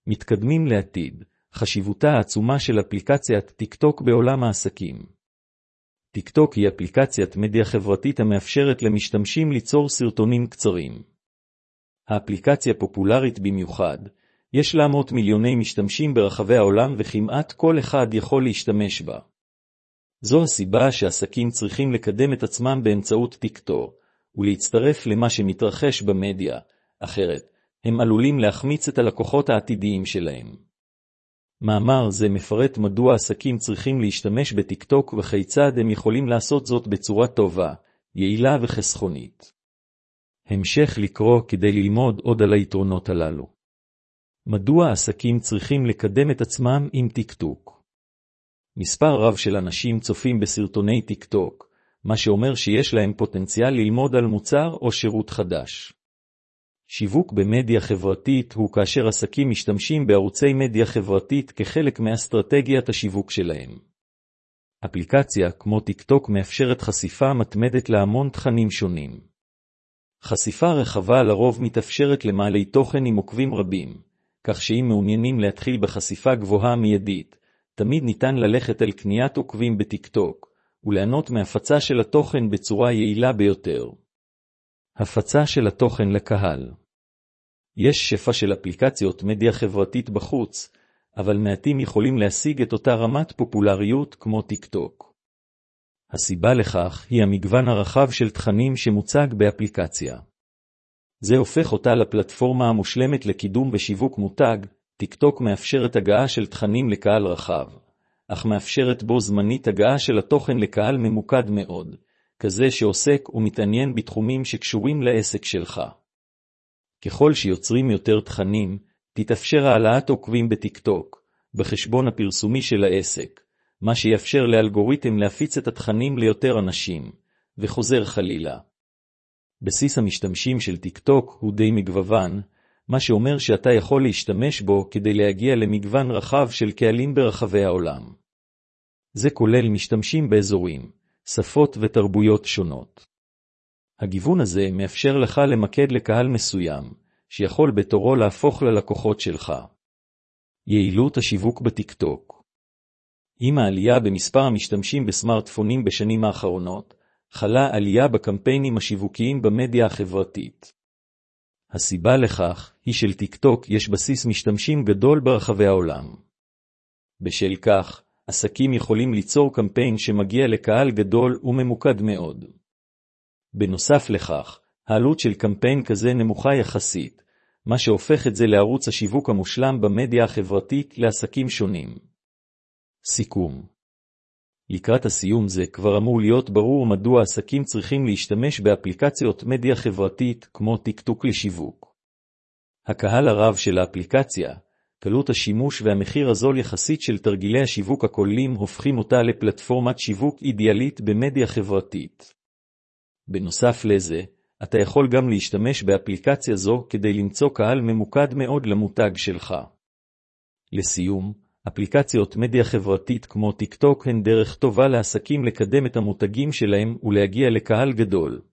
מתקדמים לעתיד, חשיבותה העצומה של אפליקציית טיקטוק בעולם העסקים. טיקטוק היא אפליקציית מדיה חברתית המאפשרת למשתמשים ליצור סרטונים קצרים. האפליקציה פופולרית במיוחד, יש לה מאות מיליוני משתמשים ברחבי העולם וכמעט כל אחד יכול להשתמש בה. זו הסיבה שעסקים צריכים לקדם את עצמם באמצעות טיקטוק, ולהצטרף למה שמתרחש במדיה, אחרת הם עלולים להחמיץ את הלקוחות העתידיים שלהם. מאמר זה מפרט מדוע עסקים צריכים להשתמש בטיקטוק וכיצד הם יכולים לעשות זאת בצורה טובה, יעילה וחסכונית. המשך לקרוא כדי ללמוד עוד על היתרונות הללו. מדוע עסקים צריכים לקדם את עצמם עם טיקטוק? מספר רב של אנשים צופים בסרטוני טיקטוק, מה שאומר שיש להם פוטנציאל ללמוד על מוצר או שירות חדש. שיווק במדיה חברתית הוא כאשר עסקים משתמשים בערוצי מדיה חברתית כחלק מאסטרטגיית השיווק שלהם. אפליקציה כמו טיקטוק מאפשרת חשיפה מתמדת להמון תכנים שונים. חשיפה רחבה לרוב מתאפשרת למעלי תוכן עם עוקבים רבים, כך שאם מעוניינים להתחיל בחשיפה גבוהה מיידית, תמיד ניתן ללכת על קניית עוקבים בטיקטוק, וליהנות מהפצה של התוכן בצורה יעילה ביותר. הפצה של התוכן לקהל. יש שפע של אפליקציות מדיה חברתית בחוץ, אבל מעטים יכולים להשיג את אותה רמת פופולריות כמו טיקטוק. הסיבה לכך היא המגוון הרחב של תכנים שמוצג באפליקציה. זה הופך אותה לפלטפורמה המושלמת לקידום ושיווק מותג. טיקטוק מאפשרת הגעה של תכנים לקהל רחב, אך מאפשרת בו זמנית הגעה של התוכן לקהל ממוקד מאוד, כזה שעוסק ומתעניין בתחומים שקשורים לעסק שלך. ככל שיוצרים יותר תכנים, תתאפשר העלאת עוקבים בטיקטוק, בחשבון הפרסומי של העסק, מה שיאפשר לאלגוריתם להפיץ את התכנים ליותר אנשים, וחוזר חלילה. בסיס המשתמשים של טיקטוק הוא די מגוון, מה שאומר שאתה יכול להשתמש בו כדי להגיע למגוון רחב של קהלים ברחבי העולם. זה כולל משתמשים באזורים, שפות ותרבויות שונות. הגיוון הזה מאפשר לך למקד לקהל מסוים, שיכול בתורו להפוך ללקוחות שלך. יעילות השיווק בטיקטוק. עם העלייה במספר המשתמשים בסמארטפונים בשנים האחרונות, חלה עלייה בקמפיינים השיווקיים במדיה החברתית. הסיבה לכך היא של טיקטוק יש בסיס משתמשים גדול ברחבי העולם. בשל כך, עסקים יכולים ליצור קמפיין שמגיע לקהל גדול וממוקד מאוד. בנוסף לכך, העלות של קמפיין כזה נמוכה יחסית, מה שהופך את זה לערוץ השיווק המושלם במדיה החברתית לעסקים שונים. סיכום. לקראת הסיום זה כבר אמור להיות ברור מדוע עסקים צריכים להשתמש באפליקציות מדיה חברתית כמו טיקטוק לשיווק. הקהל הרב של האפליקציה, קלות השימוש והמחיר הזול יחסית של תרגילי השיווק הכוללים הופכים אותה לפלטפורמת שיווק אידיאלית במדיה חברתית. בנוסף לזה, אתה יכול גם להשתמש באפליקציה זו כדי למצוא קהל ממוקד מאוד למותג שלך. לסיום, אפליקציות מדיה חברתית כמו טיקטוק הן דרך טובה לעסקים לקדם את המותגים שלהם ולהגיע לקהל גדול.